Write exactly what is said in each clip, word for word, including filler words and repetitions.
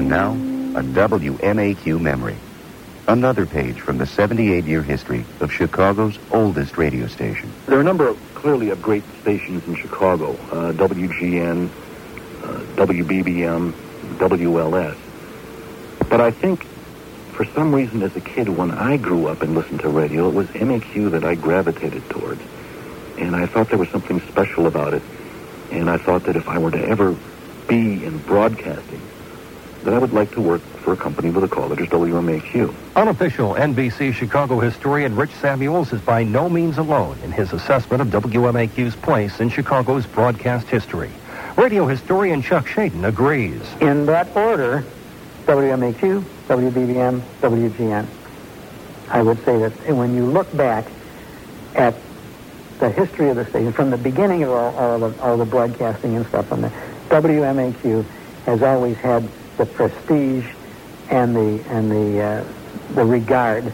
And now, a W M A Q memory. Another page from the seventy-eight-year history of Chicago's oldest radio station. There are a number of, clearly, of great stations in Chicago. Uh, W G N, uh, W B B M, W L S. But I think, for some reason, as a kid, when I grew up and listened to radio, it was M A Q that I gravitated towards. And I thought there was something special about it. And I thought that if I were to ever be in broadcasting, that I would like to work for a company with a call letters W M A Q. Unofficial N B C Chicago historian Rich Samuels is by no means alone in his assessment of W M A Q's place in Chicago's broadcast history. Radio historian Chuck Shaden agrees. In that order, W M A Q, W B B M, W G N. I would say that when you look back at the history of the station, from the beginning of all, all, the, all the broadcasting and stuff on the W M A Q has always had the prestige and the and the uh, the regard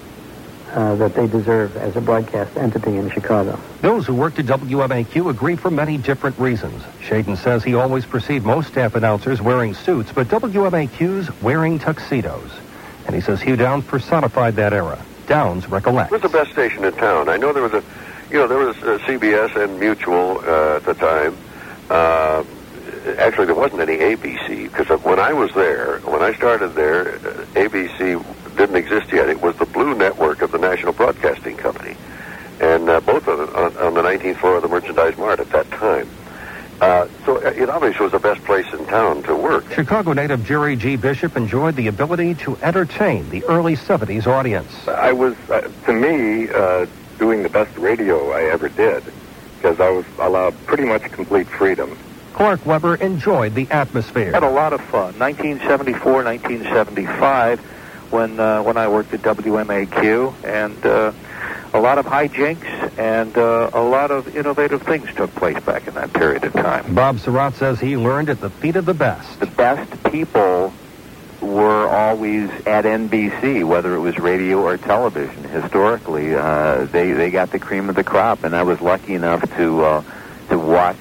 uh, that they deserve as a broadcast entity in Chicago. Those who worked at W M A Q agree for many different reasons. Shaden says he always perceived most staff announcers wearing suits, but W M A Q's wearing tuxedos. And he says Hugh Downs personified that era. Downs recollects. It was the best station in town. I know there was a, you know, there was a C B S and Mutual uh, at the time. Uh, Actually, there wasn't any A B C, because when I was there, when I started there, uh, A B C didn't exist yet. It was the Blue Network of the National Broadcasting Company, and uh, both of them on, on the nineteenth floor of the Merchandise Mart at that time. Uh, so it obviously was the best place in town to work. Chicago native Jerry G. Bishop enjoyed the ability to entertain the early seventies audience. I was, uh, to me, uh, doing the best radio I ever did, because I was allowed pretty much complete freedom. Clark Weber enjoyed the atmosphere. Had a lot of fun. nineteen seventy-four, nineteen seventy-five, when uh, when I worked at W M A Q, and uh, a lot of hijinks and uh, a lot of innovative things took place back in that period of time. Bob Surratt says he learned at the feet of the best. The best people were always at N B C, whether it was radio or television. Historically, uh, they they got the cream of the crop, and I was lucky enough to. Uh, to watch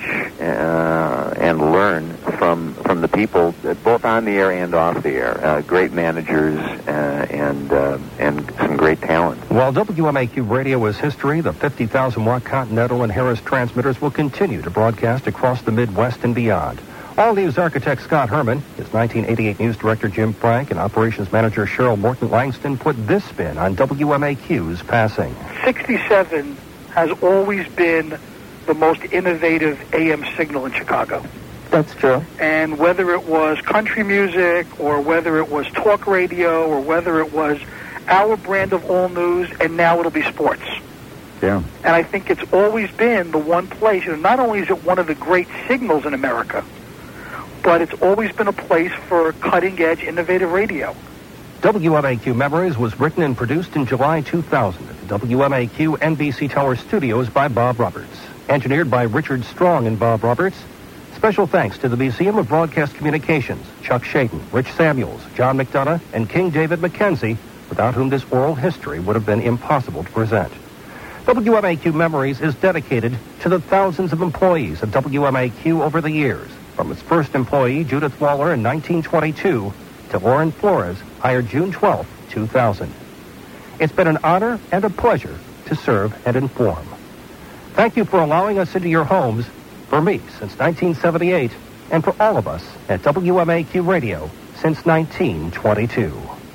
uh, and learn from from the people, both on the air and off the air. Uh, great managers uh, and uh, and some great talent. While W M A Q radio is history, the fifty thousand watt Continental and Harris transmitters will continue to broadcast across the Midwest and beyond. All News architect Scott Herman, his nineteen eighty-eight News director Jim Frank, and operations manager Cheryl Morton Langston put this spin on W M A Q's passing. sixty-seven has always been the most innovative A M signal in Chicago. That's true. And whether it was country music or whether it was talk radio or whether it was our brand of all news, and now it'll be sports. Yeah. And I think it's always been the one place, you know, not only is it one of the great signals in America, but it's always been a place for cutting-edge, innovative radio. W M A Q Memories was written and produced in July two thousand at the W M A Q N B C Tower Studios by Bob Roberts. Engineered by Richard Strong and Bob Roberts. Special thanks to the Museum of Broadcast Communications, Chuck Shaden, Rich Samuels, John McDonough, and King David McKenzie, without whom this oral history would have been impossible to present. W M A Q Memories is dedicated to the thousands of employees of W M A Q over the years, from its first employee, Judith Waller, in nineteen twenty-two, to Lauren Flores, hired June twelfth, two thousand. It's been an honor and a pleasure to serve and inform. Thank you for allowing us into your homes, for me since nineteen seventy-eight, and for all of us at W M A Q Radio since nineteen twenty-two.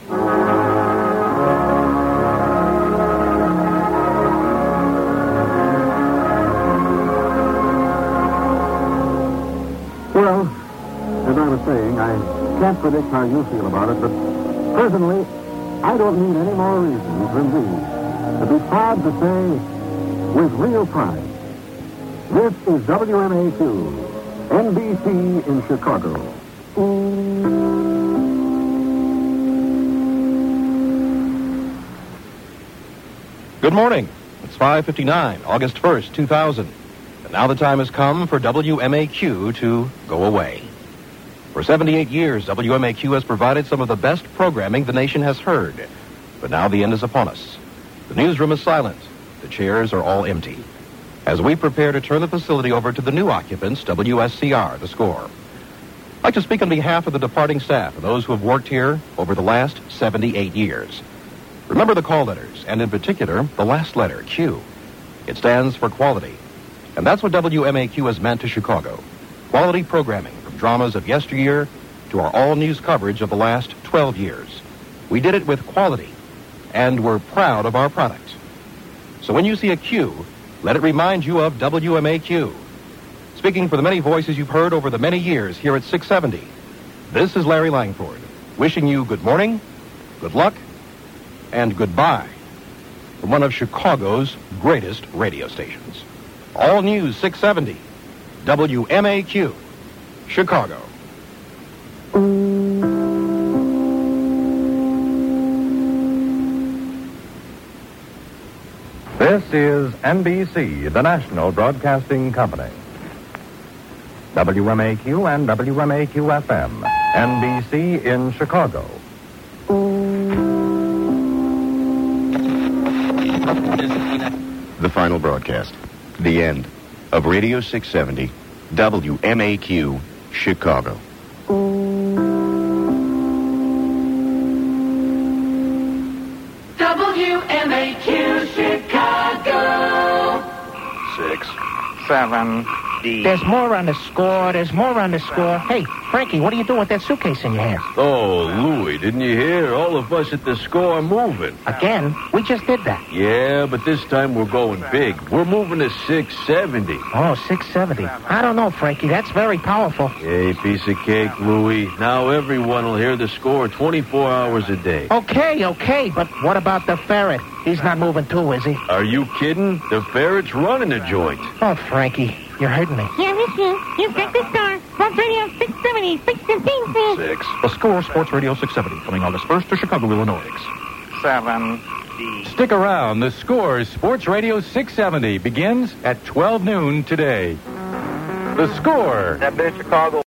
Well, as I was saying, I can't predict how you feel about it, but personally, I don't need any more reasons than these to be proud to say, with real pride, this is W M A Q, N B C in Chicago. Good morning. It's five fifty-nine, August first, two thousand. And now the time has come for W M A Q to go away. For seventy-eight years, W M A Q has provided some of the best programming the nation has heard. But now the end is upon us. The newsroom is silent. The chairs are all empty. As we prepare to turn the facility over to the new occupants, W S C R, the score. like to speak on behalf of the departing staff and those who have worked here over the last seventy-eight years. Remember the call letters, and in particular, the last letter, Q. It stands for quality. And that's what W M A Q has meant to Chicago. Quality programming from dramas of yesteryear to our all-news coverage of the last twelve years. We did it with quality, and we're proud of our product. So when you see a Q, let it remind you of W M A Q. Speaking for the many voices you've heard over the many years here at six seventy, this is Larry Langford, wishing you good morning, good luck, and goodbye from one of Chicago's greatest radio stations. All News six seventy, W M A Q, Chicago. This is N B C, the national broadcasting company. W M A Q and W M A Q F M, N B C in Chicago. The final broadcast. The end of Radio six seventy, W M A Q, Chicago. W M A Q, Chicago. Six. Seven. There's more on the score. There's more on the score. Hey, Frankie, what are you doing with that suitcase in your hand? Oh, Louie, didn't you hear? All of us at the score are moving. Again? We just did that. Yeah, but this time we're going big. We're moving to six seventy. Oh, six seventy. I don't know, Frankie. That's very powerful. Hey, piece of cake, Louie. Now everyone will hear the score twenty-four hours a day. Okay, okay, but what about the ferret? He's not moving too, is he? Are you kidding? The ferret's running the joint. Oh, Frankie, you're hurting me. Yeah, this is. You've got the star. Sports Radio six seventy, six fifteen, please. Six. The Score Sports Radio six seventy, coming August first to Chicago, Illinois. Seven. Stick around. The Score Sports Radio six seventy begins at twelve noon today. The Score. That been Chicago.